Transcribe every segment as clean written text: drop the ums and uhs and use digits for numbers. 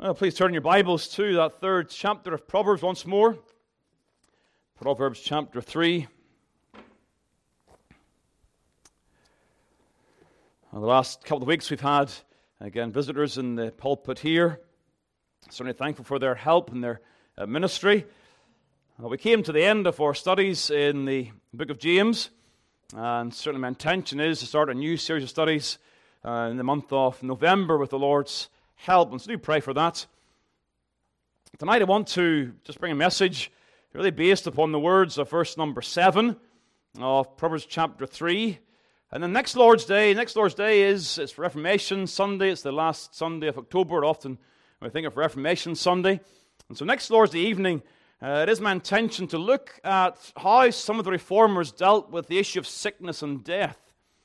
Well, please turn your Bibles to that third chapter of Proverbs once more. Proverbs chapter 3. The last couple of weeks we've had, again, visitors in the pulpit here. Certainly thankful for their help and their ministry. We came to the end of our studies in the book of James, and certainly my intention is to start a new series of studies in the month of November with the Lord's help, and so do pray for that. Tonight I want to just bring a message really based upon the words of verse number 7 of Proverbs chapter 3. And then next Lord's Day is Reformation Sunday. It's the last Sunday of October. Often when I think of Reformation Sunday. And so next Lord's Day evening, it is my intention to look at how some of the Reformers dealt with the issue of sickness and death.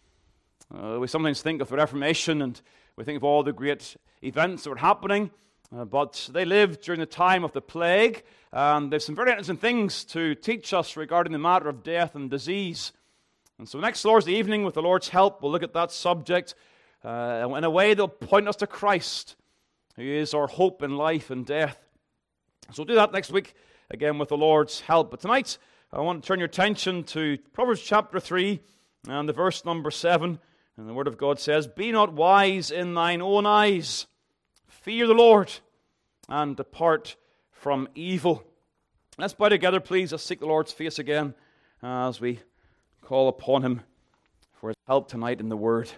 We sometimes think of the Reformation and we think of all the great events that were happening, but they lived during the time of the plague, and there's some very interesting things to teach us regarding the matter of death and disease. And so next Lord's Day evening, with the Lord's help, we'll look at that subject in a way that will point us to Christ, who is our hope in life and death. So we'll do that next week, again with the Lord's help. But tonight, I want to turn your attention to Proverbs chapter 3 and the verse number 7. And the Word of God says, "Be not wise in thine own eyes. Fear the Lord, and depart from evil." Let's bow together, please. Let's seek the Lord's face again as we call upon Him for His help tonight in the Word.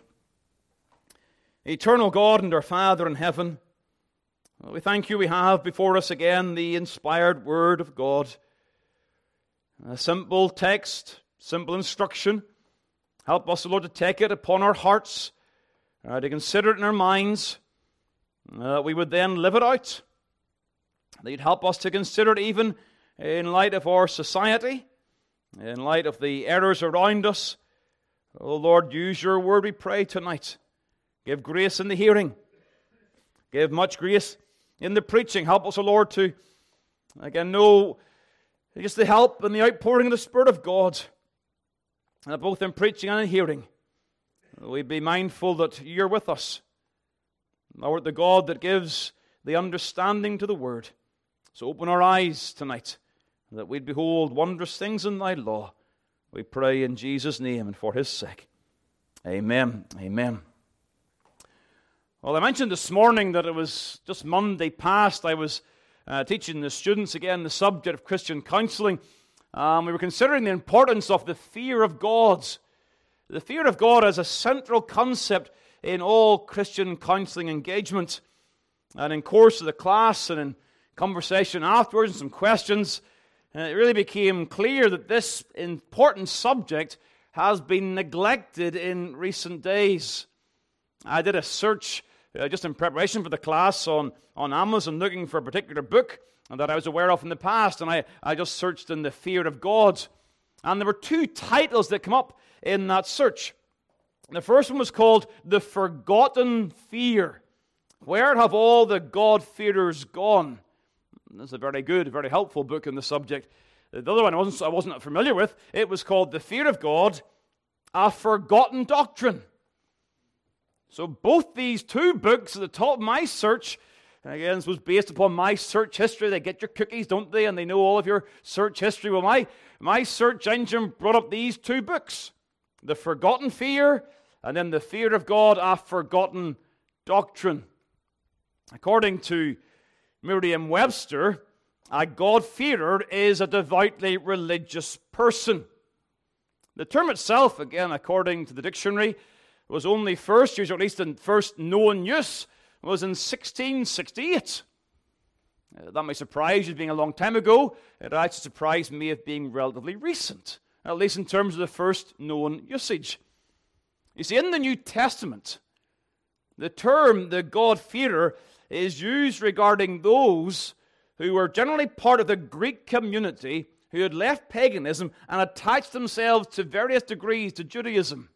Eternal God and our Father in heaven, we thank You we have before us again the inspired Word of God. A simple text, simple instruction. Help us, Lord, to take it upon our hearts, to consider it in our minds, that we would then live it out. That You'd help us to consider it even in light of our society, in light of the errors around us. Oh Lord, use Your word, we pray, tonight. Give grace in the hearing. Give much grace in the preaching. Help us, O Lord, to, again, know just the help and the outpouring of the Spirit of God, both in preaching and in hearing. We be mindful that You're with us. Thou art the God that gives the understanding to the Word. So open our eyes tonight, that we'd behold wondrous things in Thy law. We pray in Jesus' name and for His sake. Amen. Amen. Well, I mentioned this morning that it was just Monday past. I was teaching the students again the subject of Christian counseling. We were considering the importance of the fear of God. The fear of God as a central concept in all Christian counseling engagement. And in course of the class and in conversation afterwards and some questions, it really became clear that this important subject has been neglected in recent days. I did a search just in preparation for the class on Amazon looking for a particular book that I was aware of in the past, and I just searched in the fear of God. And there were two titles that come up in that search. The first one was called The Forgotten Fear. Where have all the God-fearers gone? That's a very good, very helpful book on the subject. The other one I wasn't familiar with. It was called The Fear of God, A Forgotten Doctrine. So both these two books at the top of my search, again, this was based upon my search history. They get your cookies, don't they? And they know all of your search history. Well, my search engine brought up these two books. The Forgotten Fear, and then The Fear of God, A Forgotten Doctrine. According to Merriam-Webster, a God-fearer is a devoutly religious person. The term itself, again, according to the dictionary, was only first used, or at least in first known use, was in 1668. That may surprise you as being a long time ago. It actually surprised me of being relatively recent, at least in terms of the first known usage. You see, in the New Testament, the term the God-fearer is used regarding those who were generally part of the Greek community who had left paganism and attached themselves to various degrees to Judaism.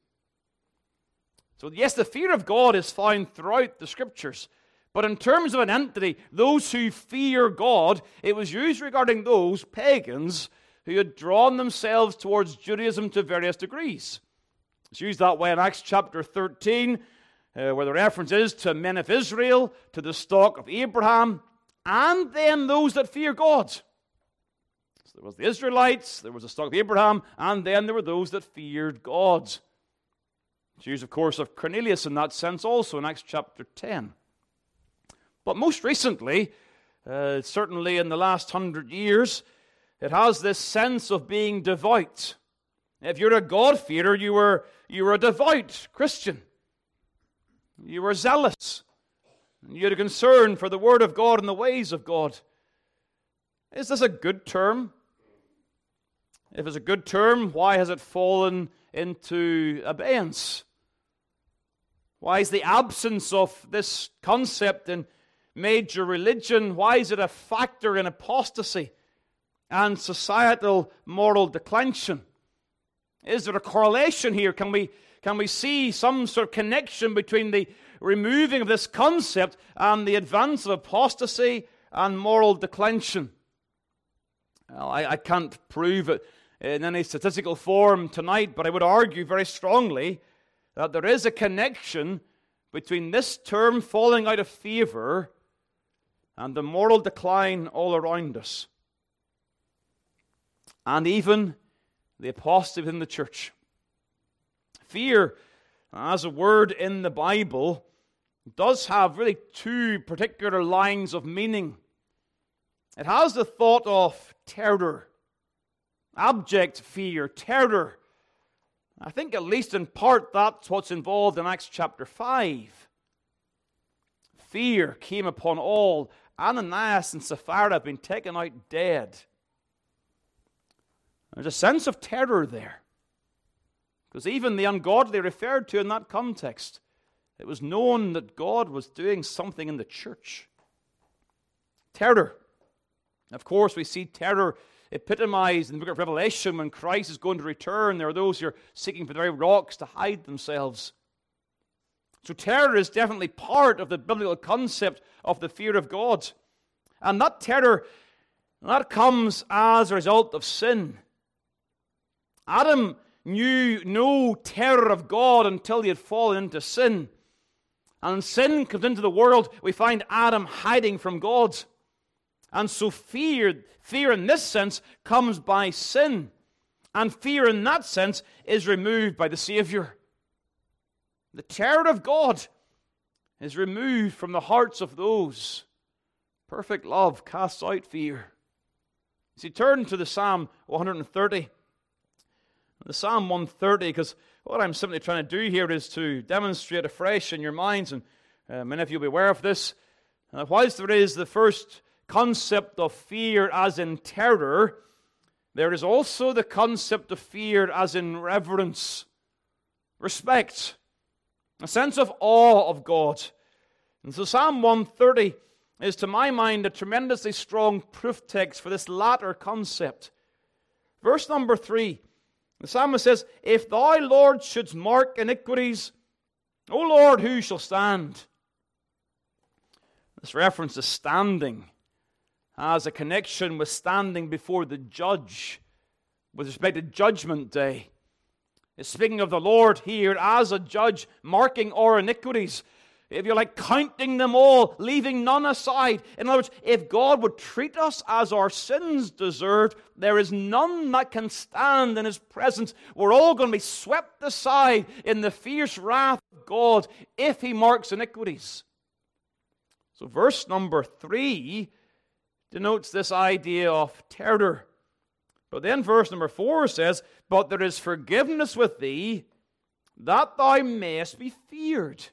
So yes, the fear of God is found throughout the Scriptures. But in terms of an entity, those who fear God, it was used regarding those pagans who had drawn themselves towards Judaism to various degrees. It's used that way in Acts chapter 13. where the reference is to men of Israel, to the stock of Abraham, and then those that fear God. So there was the Israelites, there was the stock of Abraham, and then there were those that feared God. Jews, of course, of Cornelius in that sense also in Acts chapter 10. But most recently, certainly in the last 100 years, it has this sense of being devout. If you're a God-fearer, you were a devout Christian. You were zealous. You had a concern for the Word of God and the ways of God. Is this a good term? If it's a good term, why has it fallen into abeyance? Why is the absence of this concept in major religion, why is it a factor in apostasy and societal moral declension? Is there a correlation here? Can we see some sort of connection between the removing of this concept and the advance of apostasy and moral declension? Well, I can't prove it in any statistical form tonight, but I would argue very strongly that there is a connection between this term falling out of favor and the moral decline all around us, and even the apostasy within the church. Fear, as a word in the Bible, does have really two particular lines of meaning. It has the thought of terror, abject fear, terror. I think at least in part that's what's involved in Acts chapter 5. Fear came upon all. Ananias and Sapphira have been taken out dead. There's a sense of terror there. Because even the ungodly referred to in that context, it was known that God was doing something in the church. Terror. Of course, we see terror epitomized in the book of Revelation when Christ is going to return. There are those who are seeking for the very rocks to hide themselves. So terror is definitely part of the biblical concept of the fear of God. And that terror, that comes as a result of sin. Adam knew no terror of God until he had fallen into sin. And when sin comes into the world, we find Adam hiding from God. And so fear in this sense comes by sin. And fear in that sense is removed by the Savior. The terror of God is removed from the hearts of those. Perfect love casts out fear. As you turn to the Psalm 130, the Psalm 130, because what I'm simply trying to do here is to demonstrate afresh in your minds, and many of you will be aware of this, whilst there is the first concept of fear as in terror, there is also the concept of fear as in reverence, respect, a sense of awe of God. And so Psalm 130 is, to my mind, a tremendously strong proof text for this latter concept. Verse number 3, the psalmist says, "If thou, Lord, shouldst mark iniquities, O Lord, who shall stand?" This reference to standing has a connection with standing before the judge with respect to Judgment Day. It's speaking of the Lord here as a judge, marking our iniquities. If you're like counting them all, leaving none aside. In other words, if God would treat us as our sins deserved, there is none that can stand in His presence. We're all going to be swept aside in the fierce wrath of God if He marks iniquities. So verse number 3 denotes this idea of terror. But then verse number 4 says, "But there is forgiveness with thee, that thou mayest be feared."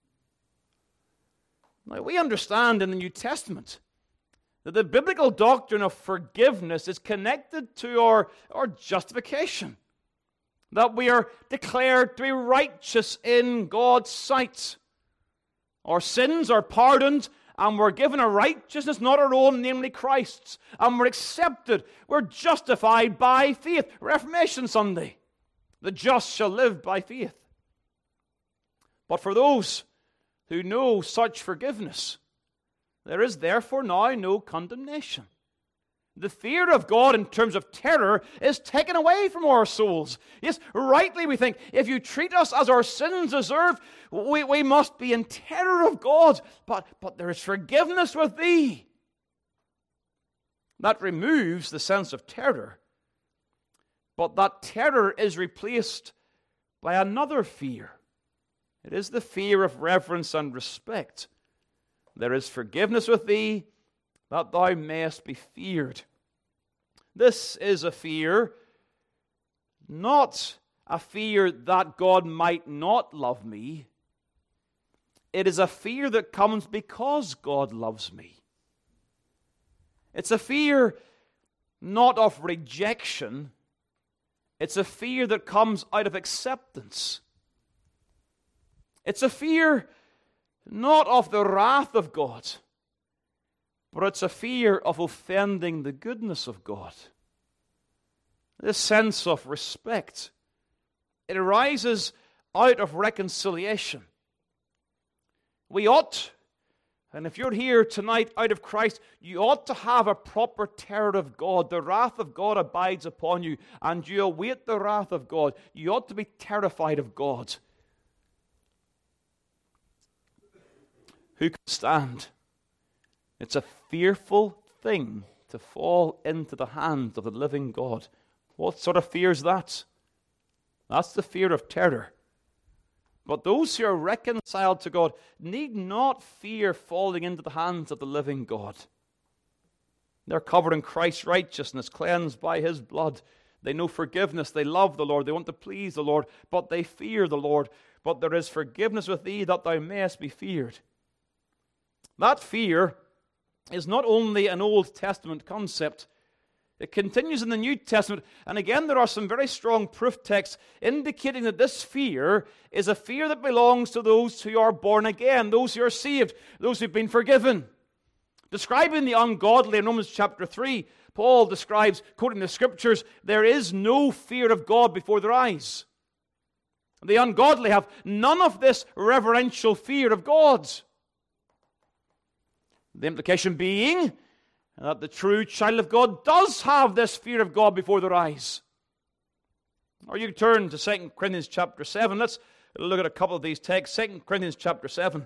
Now, we understand in the New Testament that the biblical doctrine of forgiveness is connected to our justification. That we are declared to be righteous in God's sight. Our sins are pardoned, and we're given a righteousness not our own, namely Christ's. And we're accepted. We're justified by faith. Reformation Sunday. The just shall live by faith. But for those who know such forgiveness, there is therefore now no condemnation. The fear of God in terms of terror is taken away from our souls. Yes, rightly we think, if you treat us as our sins deserve, we must be in terror of God. But there is forgiveness with thee. That removes the sense of terror. But that terror is replaced by another fear. It is the fear of reverence and respect. There is forgiveness with thee, that thou mayest be feared. This is a fear, not a fear that God might not love me. It is a fear that comes because God loves me. It's a fear not of rejection. It's a fear that comes out of acceptance. It's a fear not of the wrath of God, but it's a fear of offending the goodness of God. This sense of respect, it arises out of reconciliation. We ought, and if you're here tonight out of Christ, you ought to have a proper terror of God. The wrath of God abides upon you, and you await the wrath of God. You ought to be terrified of God. Who can stand? It's a fearful thing to fall into the hands of the living God. What sort of fear is that? That's the fear of terror. But those who are reconciled to God need not fear falling into the hands of the living God. They're covered in Christ's righteousness, cleansed by His blood. They know forgiveness. They love the Lord. They want to please the Lord, but they fear the Lord. But there is forgiveness with thee, that thou mayest be feared. That fear is not only an Old Testament concept. It continues in the New Testament. And again, there are some very strong proof texts indicating that this fear is a fear that belongs to those who are born again, those who are saved, those who've been forgiven. Describing the ungodly in Romans chapter 3, Paul describes, quoting the Scriptures, there is no fear of God before their eyes. The ungodly have none of this reverential fear of God. The implication being that the true child of God does have this fear of God before their eyes. Or you turn to 2 Corinthians chapter 7. Let's look at a couple of these texts. 2 Corinthians chapter 7.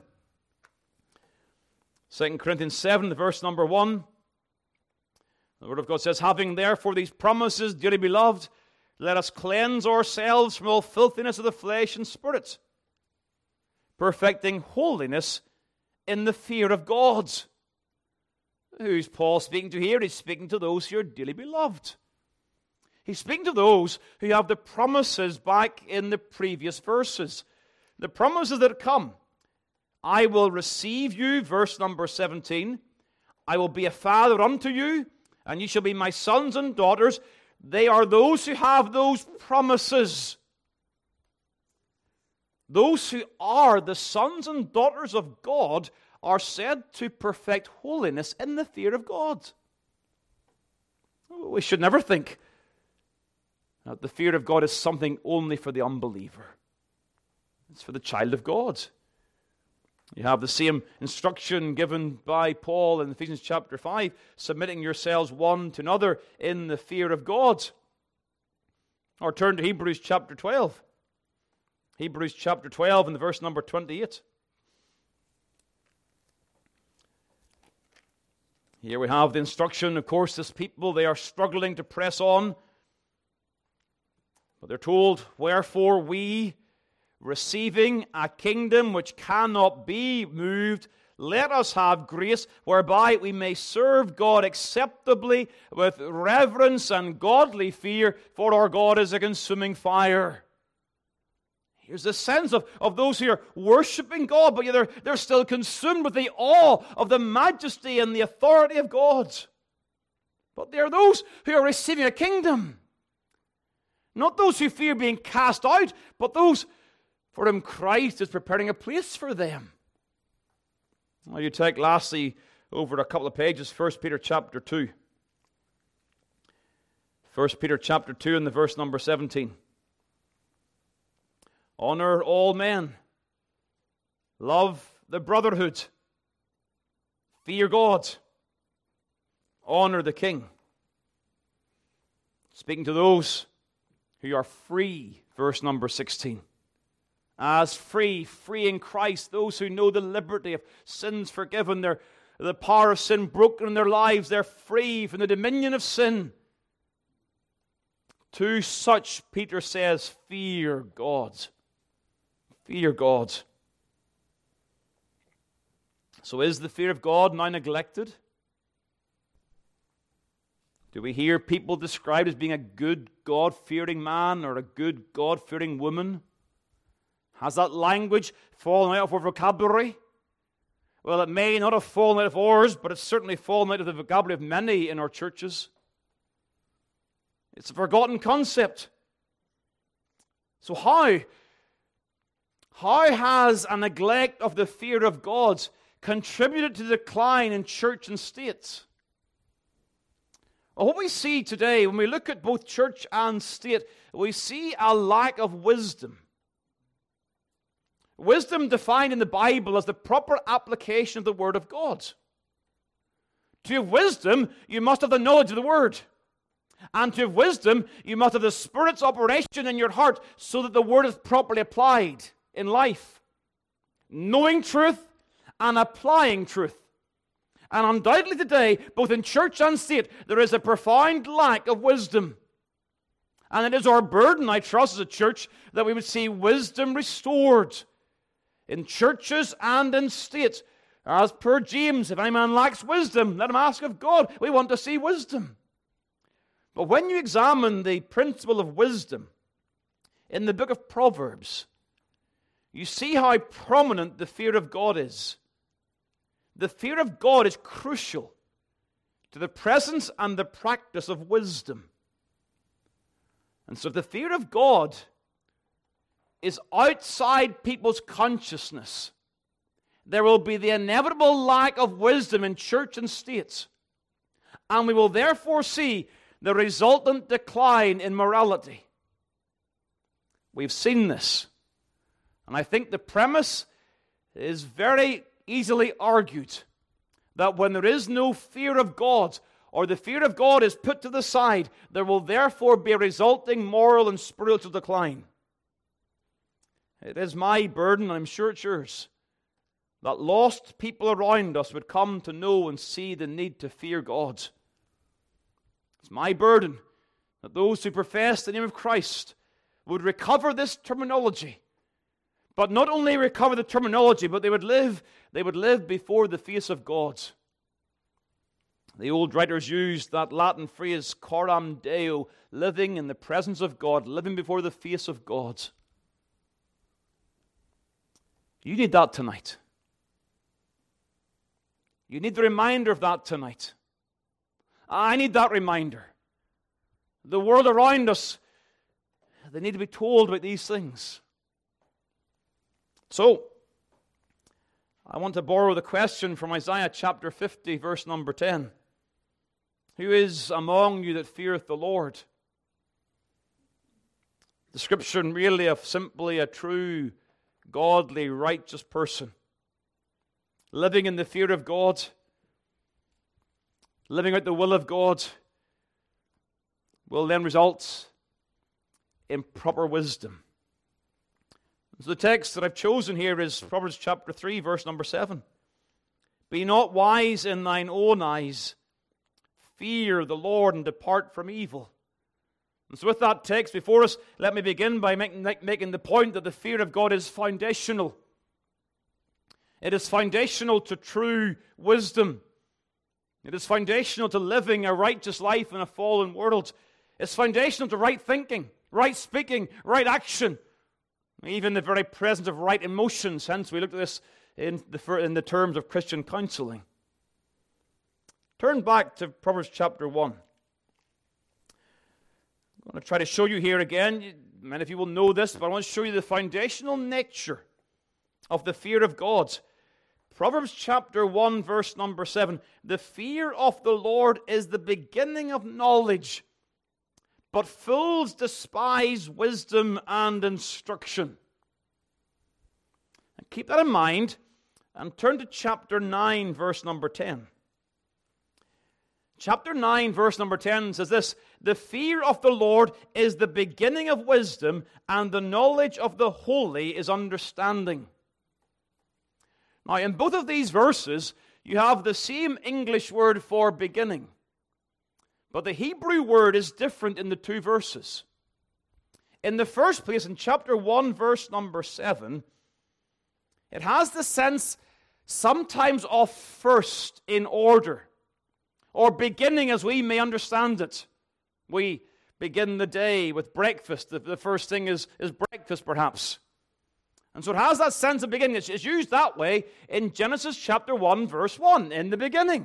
2 Corinthians 7, the verse number 1. The Word of God says, having therefore these promises, dearly beloved, let us cleanse ourselves from all filthiness of the flesh and spirit, perfecting holiness in the fear of God. Who's Paul speaking to here? He's speaking to those who are dearly beloved. He's speaking to those who have the promises back in the previous verses. The promises that come. I will receive you, verse number 17. I will be a father unto you, and you shall be my sons and daughters. They are those who have those promises. Those who are the sons and daughters of God are said to perfect holiness in the fear of God. We should never think that the fear of God is something only for the unbeliever. It's for the child of God. You have the same instruction given by Paul in Ephesians chapter 5, submitting yourselves one to another in the fear of God. Or turn to Hebrews chapter 12. Hebrews chapter 12 and the verse number 28. Here we have the instruction. Of course, this people, they are struggling to press on. But they're told, wherefore we, receiving a kingdom which cannot be moved, let us have grace whereby we may serve God acceptably with reverence and godly fear, for our God is a consuming fire. Here's the sense of those who are worshiping God, but yet they're still consumed with the awe of the majesty and the authority of God. But they are those who are receiving a kingdom. Not those who fear being cast out, but those for whom Christ is preparing a place for them. Now you take lastly over a couple of pages, 1 Peter chapter 2. 1 Peter chapter 2 and the verse number 17. Honor all men. Love the brotherhood. Fear God. Honor the king. Speaking to those who are free, verse number 16. As free in Christ, those who know the liberty of sins forgiven, the power of sin broken in their lives, they're free from the dominion of sin. To such, Peter says, fear God. Fear God. So is the fear of God now neglected? Do we hear people described as being a good God-fearing man or a good God-fearing woman? Has that language fallen out of our vocabulary? Well, it may not have fallen out of ours, but it's certainly fallen out of the vocabulary of many in our churches. It's a forgotten concept. So how has a neglect of the fear of God contributed to the decline in church and state? Well, what we see today, when we look at both church and state, we see a lack of wisdom. Wisdom defined in the Bible as the proper application of the Word of God. To have wisdom, you must have the knowledge of the Word. And to have wisdom, you must have the Spirit's operation in your heart so that the Word is properly applied in life. Knowing truth and applying truth. And undoubtedly today, both in church and state, there is a profound lack of wisdom. And it is our burden, I trust, as a church, that we would see wisdom restored in churches and in states. As per James, if any man lacks wisdom, let him ask of God. We want to see wisdom. But when you examine the principle of wisdom in the book of Proverbs, you see how prominent the fear of God is. The fear of God is crucial to the presence and the practice of wisdom. And so if the fear of God is outside people's consciousness, there will be the inevitable lack of wisdom in church and states. And we will therefore see the resultant decline in morality. We've seen this. And I think the premise is very easily argued that when there is no fear of God, or the fear of God is put to the side, there will therefore be a resulting moral and spiritual decline. It is my burden, and I'm sure it's yours, that lost people around us would come to know and see the need to fear God. It's my burden that those who profess the name of Christ would recover this terminology. But not only recover the terminology, but they would live before the face of God. The old writers used that Latin phrase, coram Deo, living in the presence of God, living before the face of God. You need that tonight. You need the reminder of that tonight. I need that reminder. The world around us, they need to be told about these things. So, I want to borrow the question from Isaiah chapter 50, verse number 10. Who is among you that feareth the Lord? Description really of simply a true, godly, righteous person. Living in the fear of God. Living out the will of God will then result in proper wisdom. So the text that I've chosen here is Proverbs chapter 3, verse number 7. Be not wise in thine own eyes. Fear the Lord and depart from evil. And so with that text before us, let me begin by making the point that the fear of God is foundational. It is foundational to true wisdom. It is foundational to living a righteous life in a fallen world. It's foundational to right thinking, right speaking, right action. Even the very presence of right emotions. Hence, we looked at this in the terms of Christian counseling. Turn back to Proverbs chapter 1. I'm going to try to show you here again. Many of you will know this, but I want to show you the foundational nature of the fear of God. Proverbs chapter 1, verse number 7. The fear of the Lord is the beginning of knowledge, but fools despise wisdom and instruction. And keep that in mind and turn to chapter 9, verse number 10. Chapter 9, verse number 10 says this: "The fear of the Lord is the beginning of wisdom, and the knowledge of the holy is understanding." Now, in both of these verses, you have the same English word for beginning. But the Hebrew word is different in the two verses. In the first place, in chapter 1, verse number 7, it has the sense sometimes of first in order, or beginning as we may understand it. We begin the day with breakfast. The first thing is breakfast, perhaps. And so it has that sense of beginning. It's used that way in Genesis chapter 1, verse 1, in the beginning.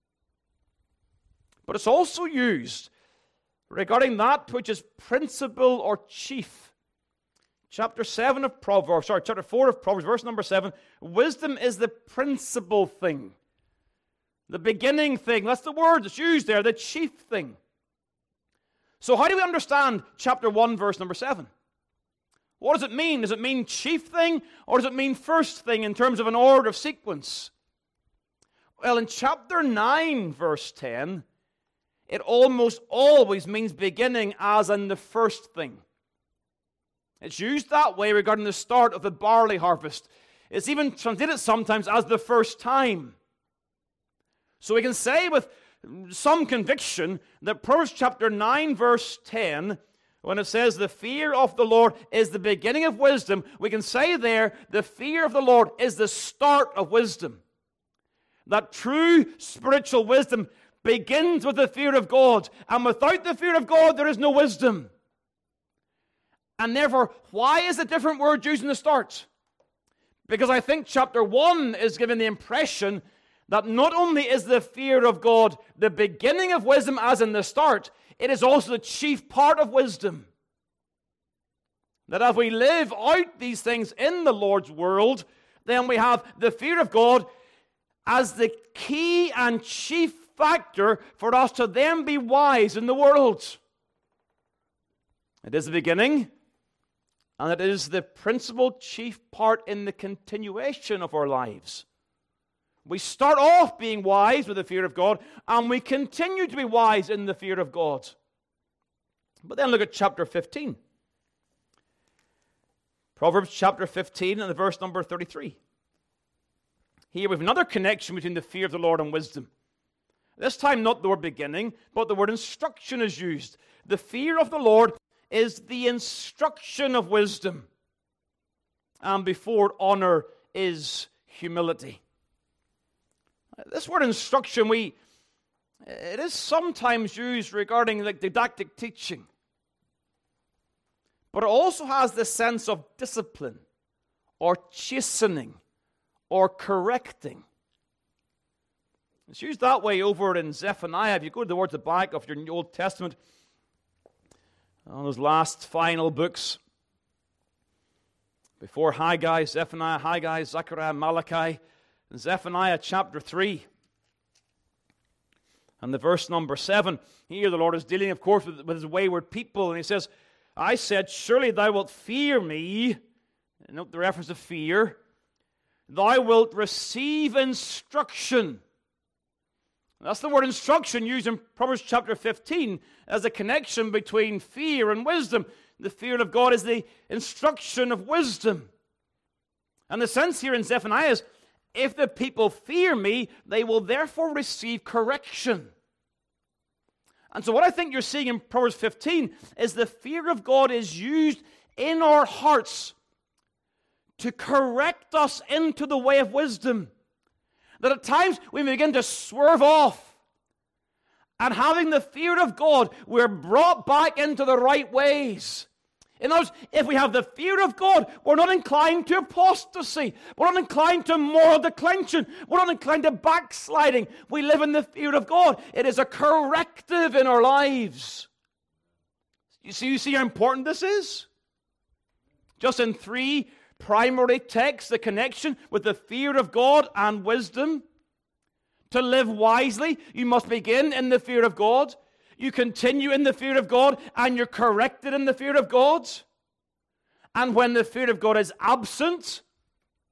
But it's also used regarding that which is principal or chief. Chapter 4 of Proverbs, verse number 7, wisdom is the principal thing. The beginning thing, that's the word that's used there, the chief thing. So how do we understand chapter 1, verse number 7? What does it mean? Does it mean chief thing, or does it mean first thing in terms of an order of sequence? Well, in chapter 9, verse 10, it almost always means beginning as in the first thing. It's used that way regarding the start of the barley harvest. It's even translated sometimes as the first time. So we can say with some conviction that Proverbs chapter 9, verse 10, when it says the fear of the Lord is the beginning of wisdom, we can say there the fear of the Lord is the start of wisdom. That true spiritual wisdom begins with the fear of God, and without the fear of God there is no wisdom. And therefore, why is a different word used in the start? Because I think chapter 1 is giving the impression that not only is the fear of God the beginning of wisdom as in the start, it is also the chief part of wisdom. That as we live out these things in the Lord's world, then we have the fear of God as the key and chief factor for us to then be wise in the world. It is the beginning, and it is the principal chief part in the continuation of our lives. We start off being wise with the fear of God, and we continue to be wise in the fear of God. But then look at chapter 15. Proverbs chapter 15 and the verse number 33. Here we have another connection between the fear of the Lord and wisdom. This time not the word beginning, but the word instruction is used. The fear of the Lord is the instruction of wisdom. And before honor is humility. This word instruction, it is sometimes used regarding like didactic teaching. But it also has the sense of discipline, or chastening, or correcting. It's used that way over in Zephaniah. If you go towards the back of your Old Testament, on those last final books, before Haggai, Zephaniah, Haggai, Zechariah, Malachi, in Zephaniah chapter 3 and the verse number 7, here the Lord is dealing, of course, with his wayward people, and he says, I said, surely thou wilt fear me. Note the reference to fear. Thou wilt receive instruction. That's the word instruction used in Proverbs chapter 15 as a connection between fear and wisdom. The fear of God is the instruction of wisdom. And the sense here in Zephaniah is, if the people fear me, they will therefore receive correction. And so what I think you're seeing in Proverbs 15 is the fear of God is used in our hearts to correct us into the way of wisdom. That at times we begin to swerve off. And having the fear of God, we're brought back into the right ways. In other words, if we have the fear of God, we're not inclined to apostasy. We're not inclined to moral declension. We're not inclined to backsliding. We live in the fear of God. It is a corrective in our lives. You see how important this is? Just in 3 primary texts, the connection with the fear of God and wisdom. To live wisely, you must begin in the fear of God. You continue in the fear of God, and you're corrected in the fear of God. And when the fear of God is absent,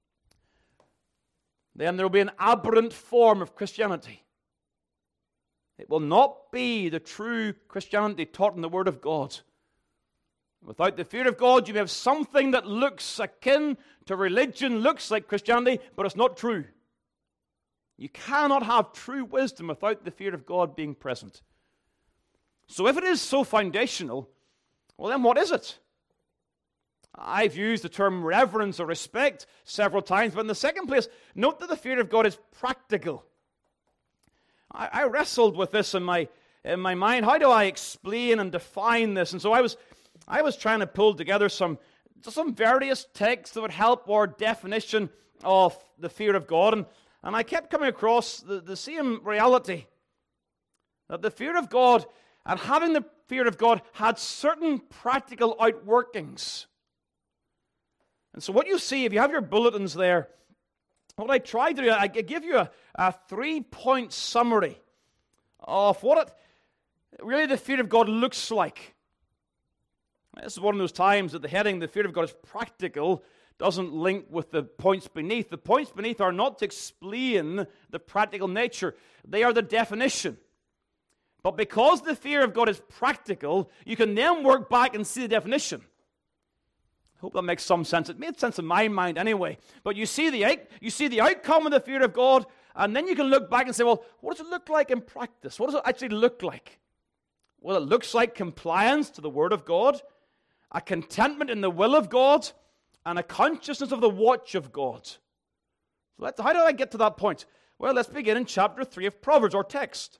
then there will be an aberrant form of Christianity. It will not be the true Christianity taught in the Word of God. Without the fear of God, you may have something that looks akin to religion, looks like Christianity, but it's not true. You cannot have true wisdom without the fear of God being present. So if it is so foundational, well then what is it? I've used the term reverence or respect several times, but in the second place, note that the fear of God is practical. I wrestled with this in my mind. How do I explain and define this? And so I was trying to pull together some various texts that would help our definition of the fear of God. And I kept coming across the same reality, that the fear of God and having the fear of God had certain practical outworkings. And so what you see, if you have your bulletins there, what I tried to do, I give you a 3-point summary of what really the fear of God looks like. This is one of those times that the heading, the fear of God is practical, doesn't link with the points beneath. The points beneath are not to explain the practical nature. They are the definition. But because the fear of God is practical, you can then work back and see the definition. I hope that makes some sense. It made sense in my mind anyway. But you see the outcome of the fear of God, and then you can look back and say, well, what does it look like in practice? What does it actually look like? Well, it looks like compliance to the Word of God, a contentment in the will of God, and a consciousness of the watch of God. So how did I get to that point? Well, let's begin in chapter 3 of Proverbs, our text.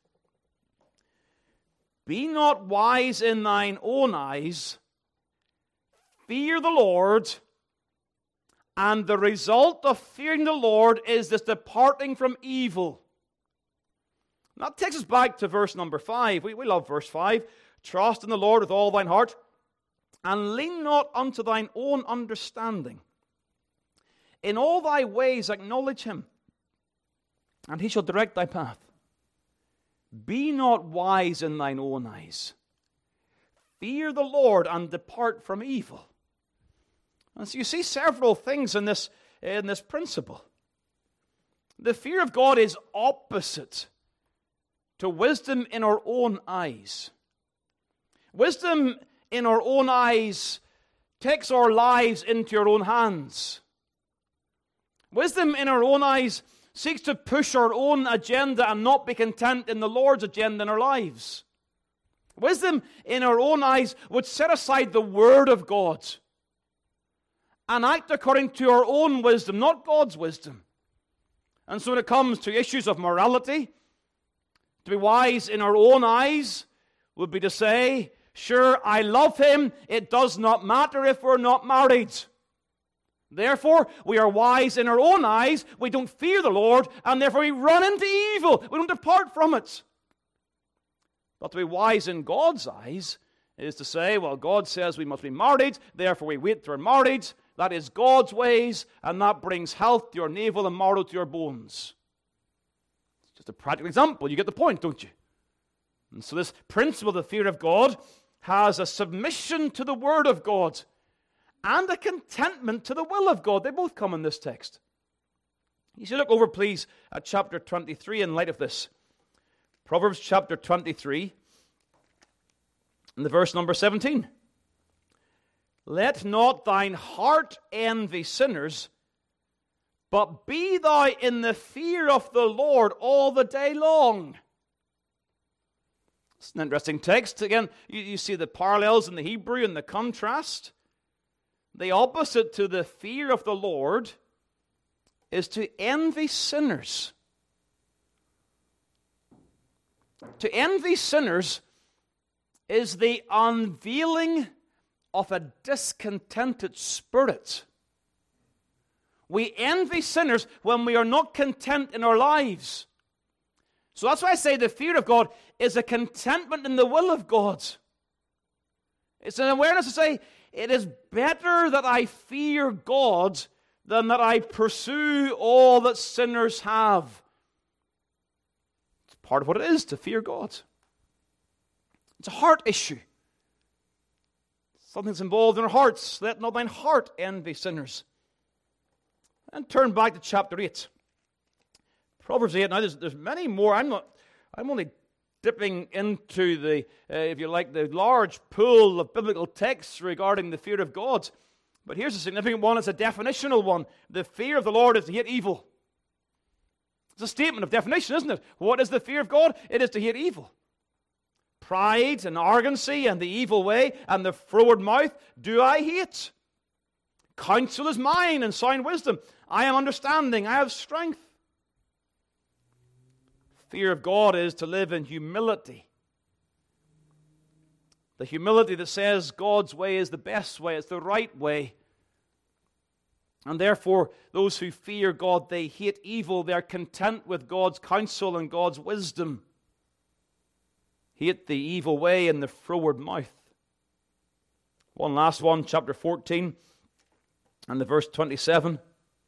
Be not wise in thine own eyes, fear the Lord, and the result of fearing the Lord is this departing from evil. And that takes us back to verse number 5. We love verse 5. Trust in the Lord with all thine heart, and lean not unto thine own understanding. In all thy ways acknowledge him, and he shall direct thy path. Be not wise in thine own eyes. Fear the Lord, and depart from evil. And so you see several things in this principle. The fear of God is opposite to wisdom in our own eyes. Wisdom in our own eyes takes our lives into our own hands. Wisdom in our own eyes seeks to push our own agenda and not be content in the Lord's agenda in our lives. Wisdom in our own eyes would set aside the Word of God and act according to our own wisdom, not God's wisdom. And so when it comes to issues of morality, to be wise in our own eyes would be to say, sure, I love him. It does not matter if we're not married. Therefore, we are wise in our own eyes. We don't fear the Lord, and therefore we run into evil. We don't depart from it. But to be wise in God's eyes is to say, well, God says we must be married, therefore we wait till we're married. That is God's ways, and that brings health to your navel and marrow to your bones. It's just a practical example. You get the point, don't you? And so this principle of the fear of God has a submission to the Word of God and a contentment to the will of God. They both come in this text. You should look over, please, at chapter 23 in light of this. Proverbs chapter 23, and the verse number 17. Let not thine heart envy sinners, but be thou in the fear of the Lord all the day long. It's an interesting text. Again, you see the parallels in the Hebrew and the contrast. The opposite to the fear of the Lord is to envy sinners. To envy sinners is the unveiling of a discontented spirit. We envy sinners when we are not content in our lives. So that's why I say the fear of God is a contentment in the will of God. It's an awareness to say, it is better that I fear God than that I pursue all that sinners have. It's part of what it is to fear God. It's a heart issue. Something's involved in our hearts. Let not thine heart envy sinners. And turn back to chapter 8. Proverbs 8. Now there's many more. I'm only dipping into the, if you like, the large pool of biblical texts regarding the fear of God. But here's a significant one. It's a definitional one. The fear of the Lord is to hate evil. It's a statement of definition, isn't it? What is the fear of God? It is to hate evil. Pride and arrogancy and the evil way and the froward mouth do I hate. Counsel is mine and sound wisdom. I am understanding. I have strength. Fear of God is to live in humility. The humility that says God's way is the best way, it's the right way. And therefore, those who fear God, they hate evil. They are content with God's counsel and God's wisdom. Hate the evil way and the froward mouth. One last one, chapter 14 and the verse 27.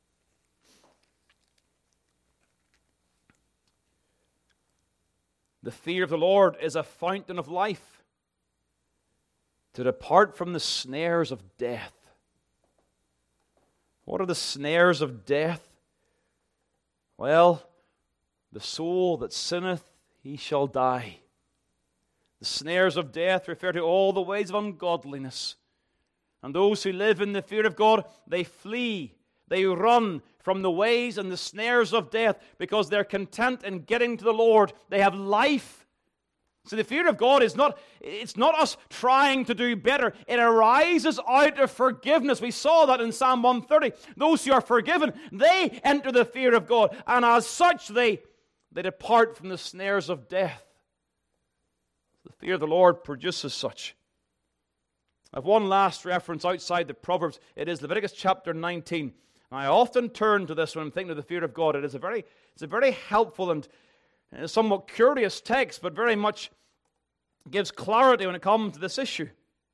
The fear of the Lord is a fountain of life, to depart from the snares of death. What are the snares of death? Well, the soul that sinneth, he shall die. The snares of death refer to all the ways of ungodliness. And those who live in the fear of God, they flee, they run from the ways and the snares of death because they're content in getting to the Lord. They have life. So the fear of God is not us trying to do better. It arises out of forgiveness. We saw that in Psalm 130. Those who are forgiven, they enter the fear of God. And as such, they depart from the snares of death. The fear of the Lord produces such. I have one last reference outside the Proverbs. It is Leviticus chapter 19. And I often turn to this when I'm thinking of the fear of God. It's a very helpful and somewhat curious text, but very much gives clarity when it comes to this issue.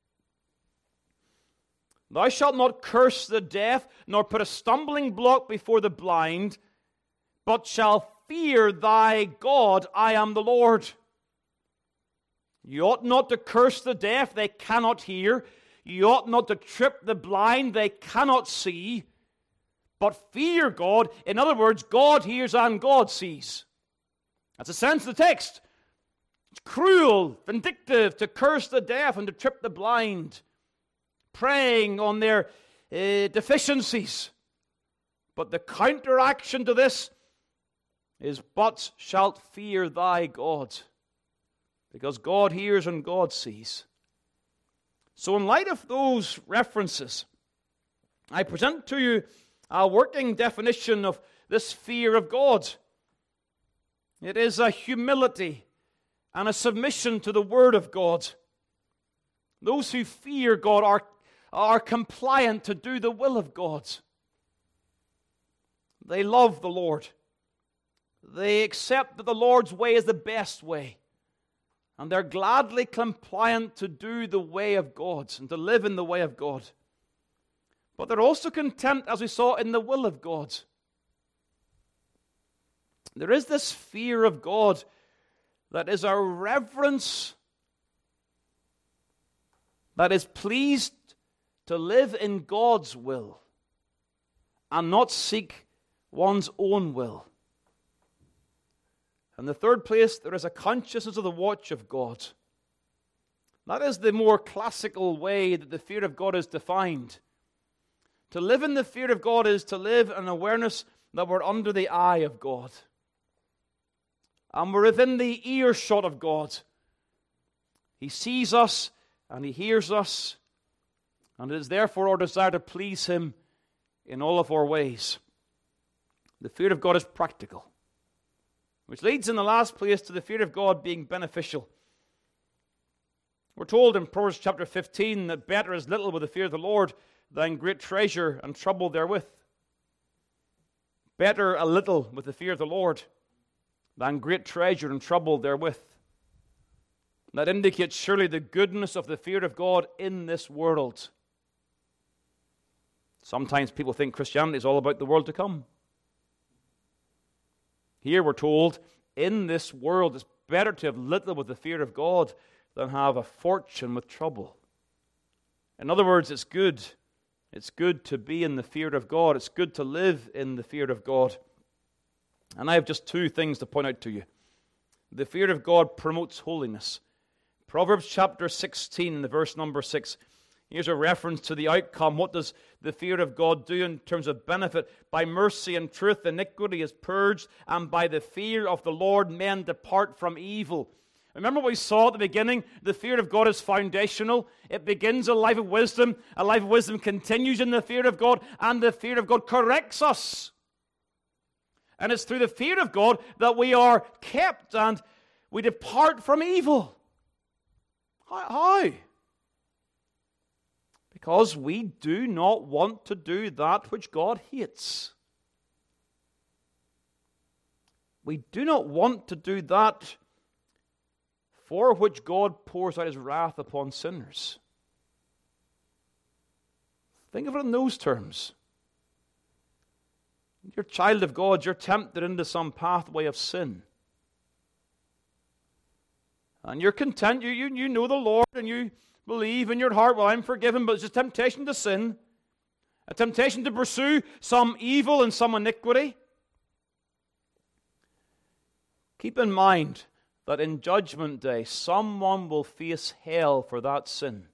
Thou shalt not curse the deaf, nor put a stumbling block before the blind, but shall fear thy God. I am the Lord. You ought not to curse the deaf, they cannot hear. You ought not to trip the blind, they cannot see. But fear God. In other words, God hears and God sees. That's the sense of the text. It's cruel, vindictive to curse the deaf and to trip the blind, preying on their deficiencies. But the counteraction to this is, but shalt fear thy God, because God hears and God sees. So in light of those references, I present to you a working definition of this fear of God. It is a humility and a submission to the Word of God. Those who fear God are compliant to do the will of God. They love the Lord. They accept that the Lord's way is the best way. And they're gladly compliant to do the way of God and to live in the way of God. But they're also content, as we saw, in the will of God. There is this fear of God that is a reverence that is pleased to live in God's will and not seek one's own will. In the third place, there is a consciousness of the watch of God. That is the more classical way that the fear of God is defined. To live in the fear of God is to live in awareness that we're under the eye of God. And we're within the earshot of God. He sees us and He hears us. And it is therefore our desire to please Him in all of our ways. The fear of God is practical. Which leads in the last place to the fear of God being beneficial. We're told in Proverbs chapter 15 that better is little with the fear of the Lord than great treasure and trouble therewith. Better a little with the fear of the Lord than great treasure and trouble therewith. That indicates surely the goodness of the fear of God in this world. Sometimes people think Christianity is all about the world to come. Here we're told, in this world, it's better to have little with the fear of God than have a fortune with trouble. In other words, it's good. It's good to be in the fear of God. It's good to live in the fear of God. And I have just two things to point out to you. The fear of God promotes holiness. Proverbs chapter 16, the verse number 6. Here's a reference to the outcome. What does the fear of God do in terms of benefit? By mercy and truth, iniquity is purged, and by the fear of the Lord, men depart from evil. Remember what we saw at the beginning? The fear of God is foundational. It begins a life of wisdom. A life of wisdom continues in the fear of God, and the fear of God corrects us. And it's through the fear of God that we are kept and we depart from evil. How? Because we do not want to do that which God hates. We do not want to do that for which God pours out His wrath upon sinners. Think of it in those terms. You're a child of God, you're tempted into some pathway of sin. And you're content, you know the Lord, and you believe in your heart, well, I'm forgiven, but it's a temptation to sin. A temptation to pursue some evil and some iniquity. Keep in mind that in Judgment Day, someone will face hell for that sin.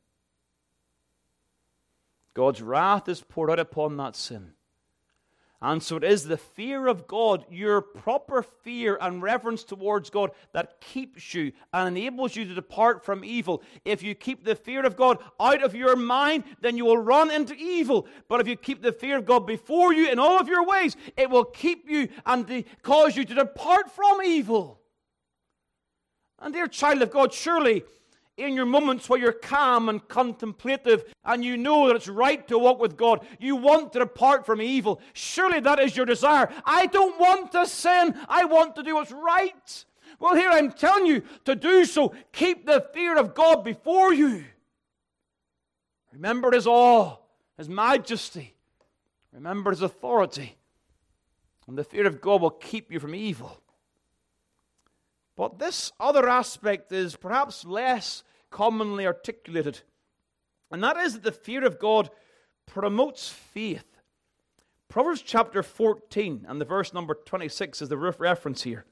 God's wrath is poured out upon that sin. And so it is the fear of God, your proper fear and reverence towards God, that keeps you and enables you to depart from evil. If you keep the fear of God out of your mind, then you will run into evil. But if you keep the fear of God before you in all of your ways, it will keep you and cause you to depart from evil. And dear child of God, surely in your moments where you're calm and contemplative and you know that it's right to walk with God, you want to depart from evil. Surely that is your desire. I don't want to sin. I want to do what's right. Well, here I'm telling you to do so. Keep the fear of God before you. Remember His awe, His majesty. Remember His authority. And the fear of God will keep you from evil. But this other aspect is perhaps less commonly articulated. And that is that the fear of God promotes faith. Proverbs chapter 14 and the verse number 26 is the reference here.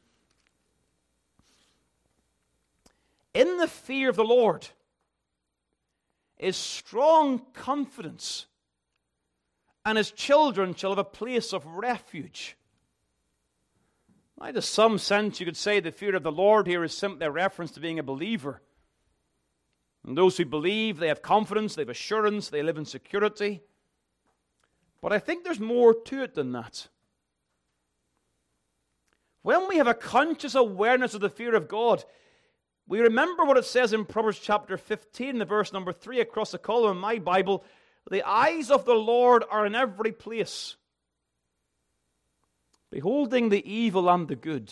In the fear of the Lord is strong confidence, and His children shall have a place of refuge. Now, to some sense, you could say the fear of the Lord here is simply a reference to being a believer. And those who believe, they have confidence, they have assurance, they live in security. But I think there's more to it than that. When we have a conscious awareness of the fear of God, we remember what it says in Proverbs chapter 15, the verse number 3 across the column in my Bible. The eyes of the Lord are in every place, beholding the evil and the good.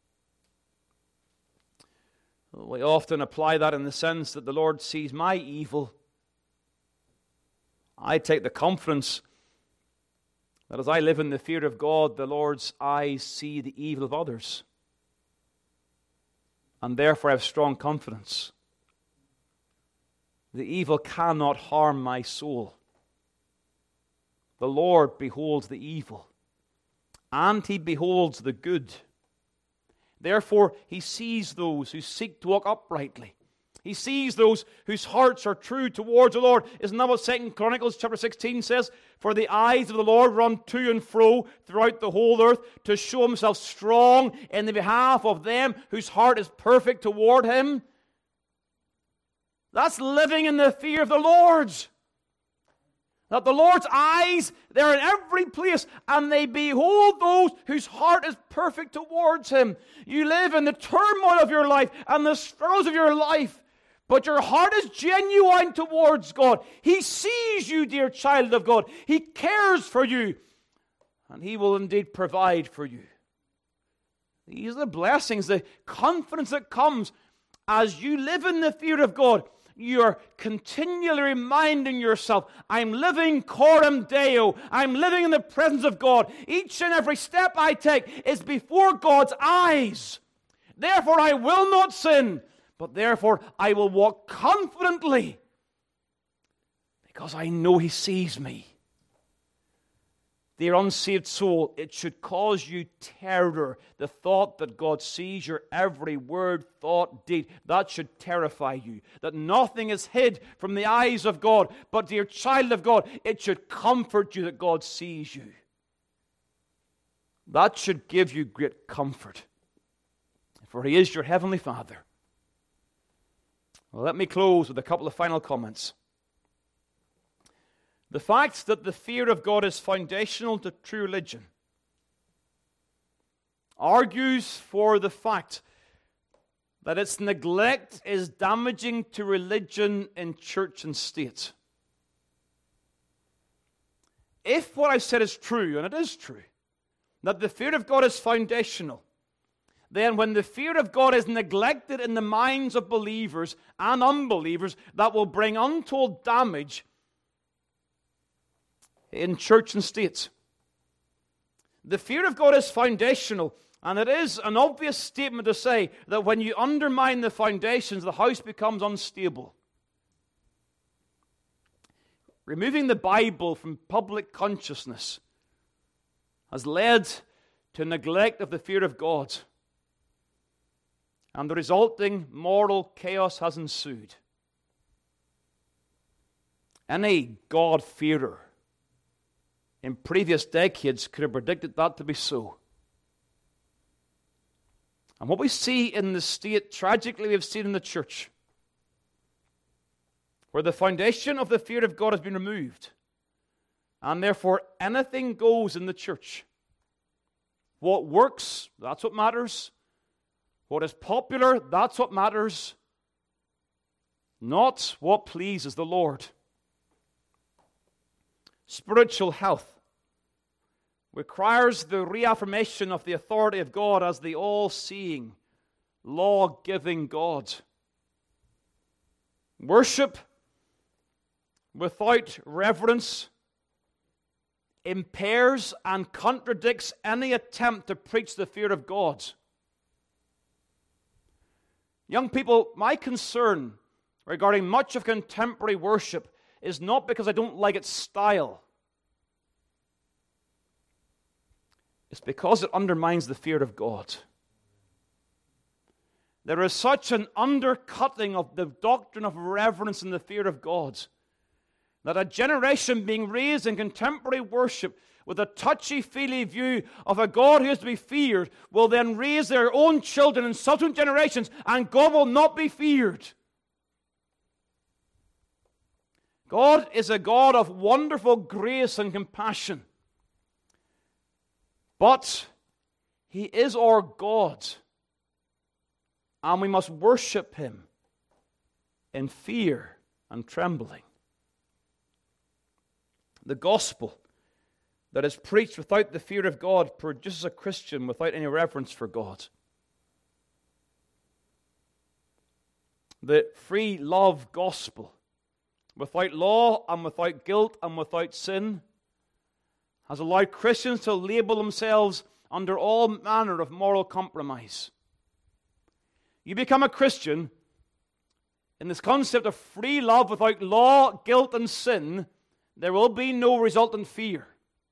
We often apply that in the sense that the Lord sees my evil. I take the confidence that as I live in the fear of God, the Lord's eyes see the evil of others. And therefore I have strong confidence. The evil cannot harm my soul. The Lord beholds the evil, and He beholds the good. Therefore, He sees those who seek to walk uprightly. He sees those whose hearts are true towards the Lord. Isn't that what 2 Chronicles chapter 16 says? For the eyes of the Lord run to and fro throughout the whole earth to show Himself strong in the behalf of them whose heart is perfect toward Him. That's living in the fear of the Lord. That the Lord's eyes, they're in every place, and they behold those whose heart is perfect towards Him. You live in the turmoil of your life and the struggles of your life, but your heart is genuine towards God. He sees you, dear child of God. He cares for you, and He will indeed provide for you. These are the blessings, the confidence that comes as you live in the fear of God. You're continually reminding yourself, I'm living coram Deo. I'm living in the presence of God. Each and every step I take is before God's eyes. Therefore I will not sin, but therefore I will walk confidently because I know He sees me. dear unsaved soul, it should cause you terror. The thought that God sees your every word, thought, deed, that should terrify you. That nothing is hid from the eyes of God. But dear child of God, it should comfort you that God sees you. That should give you great comfort. For He is your heavenly Father. Well, let me close with a couple of final comments. The fact that the fear of God is foundational to true religion argues for the fact that its neglect is damaging to religion in church and state. If what I've said is true, and it is true, that the fear of God is foundational, then when the fear of God is neglected in the minds of believers and unbelievers, that will bring untold damage in church and state. The fear of God is foundational, and it is an obvious statement to say that when you undermine the foundations, the house becomes unstable. Removing the Bible from public consciousness has led to neglect of the fear of God, and the resulting moral chaos has ensued. Any God-fearer in previous decades could have predicted that to be so. And what we see in the state, tragically we have seen in the church, where the foundation of the fear of God has been removed, and therefore anything goes in the church. What works, that's what matters. What is popular, that's what matters. Not what pleases the Lord. Spiritual health requires the reaffirmation of the authority of God as the all-seeing, law-giving God. Worship without reverence impairs and contradicts any attempt to preach the fear of God. Young people, my concern regarding much of contemporary worship is not because I don't like its style. It's because it undermines the fear of God. There is such an undercutting of the doctrine of reverence and the fear of God that a generation being raised in contemporary worship with a touchy-feely view of a God who is to be feared will then raise their own children in subsequent generations, and God will not be feared. God is a God of wonderful grace and compassion. But He is our God, and we must worship Him in fear and trembling. The gospel that is preached without the fear of God produces a Christian without any reverence for God. The free love gospel, without law and without guilt and without sin, has allowed Christians to label themselves under all manner of moral compromise. You become a Christian in this concept of free love without law, guilt, and sin, there will be no resultant fear.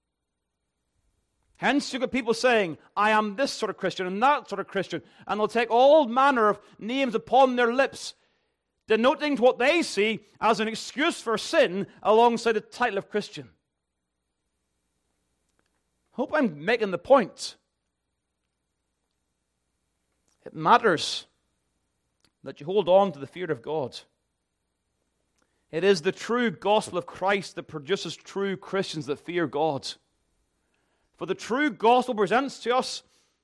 Hence, you get people saying, I am this sort of Christian and that sort of Christian, and they'll take all manner of names upon their lips, denoting what they see as an excuse for sin alongside the title of Christian. Hope I'm making the point. It matters that you hold on to the fear of God. It is the true gospel of Christ that produces true Christians that fear God. For the true gospel presents to us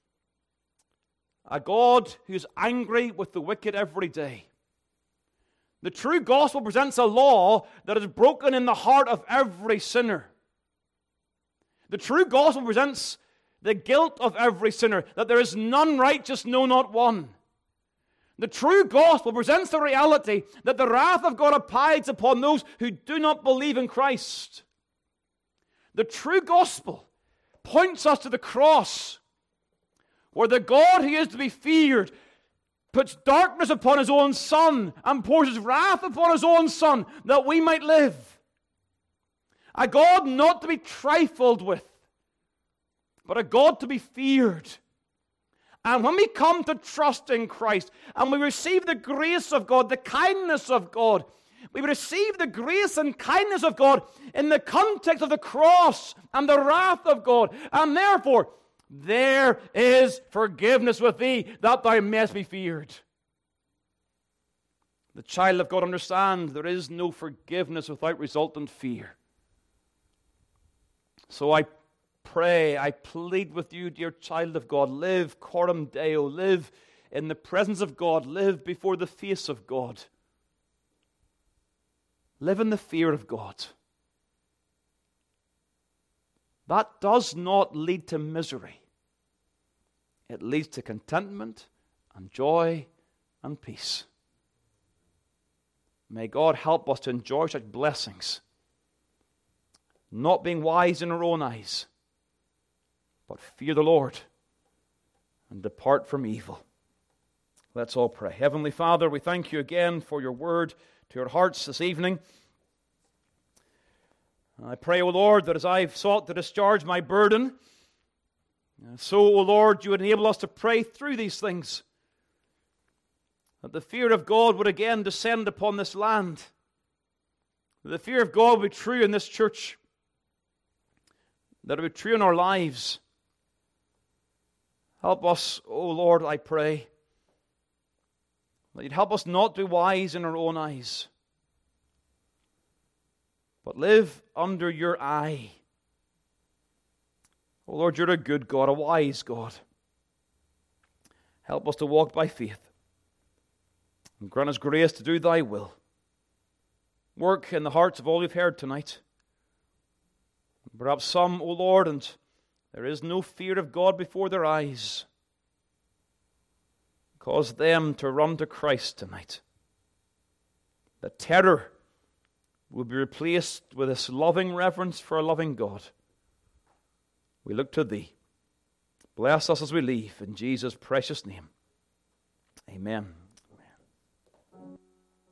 a God who is angry with the wicked every day. The true gospel presents a law that is broken in the heart of every sinner. The true gospel presents the guilt of every sinner, that there is none righteous, no, not one. The true gospel presents the reality that the wrath of God abides upon those who do not believe in Christ. The true gospel points us to the cross, where the God who is to be feared puts darkness upon His own Son and pours His wrath upon His own Son that we might live. A God not to be trifled with, but a God to be feared. And when we come to trust in Christ, and we receive the grace of God, the kindness of God, we receive the grace and kindness of God in the context of the cross and the wrath of God. And therefore, there is forgiveness with thee, that thou mayest be feared. The child of God understands there is no forgiveness without resultant fear. So I pray, I plead with you, dear child of God, live coram Deo, live in the presence of God, live before the face of God. Live in the fear of God. That does not lead to misery. It leads to contentment and joy and peace. May God help us to enjoy such blessings, not being wise in our own eyes, but fear the Lord and depart from evil. Let's all pray. Heavenly Father, we thank you again for your word to our hearts this evening. I pray, O Lord, that as I've sought to discharge my burden, so, O Lord, you would enable us to pray through these things, that the fear of God would again descend upon this land, that the fear of God would be true in this church, that it would be true in our lives. Help us, O Lord, I pray, that you'd help us not to be wise in our own eyes, but live under your eye. Oh Lord, you're a good God, a wise God. Help us to walk by faith, and grant us grace to do thy will. Work in the hearts of all you've heard tonight. Perhaps some, O Lord, and there is no fear of God before their eyes. Cause them to run to Christ tonight. The terror will be replaced with this loving reverence for a loving God. We look to thee. Bless us as we leave in Jesus' precious name. Amen.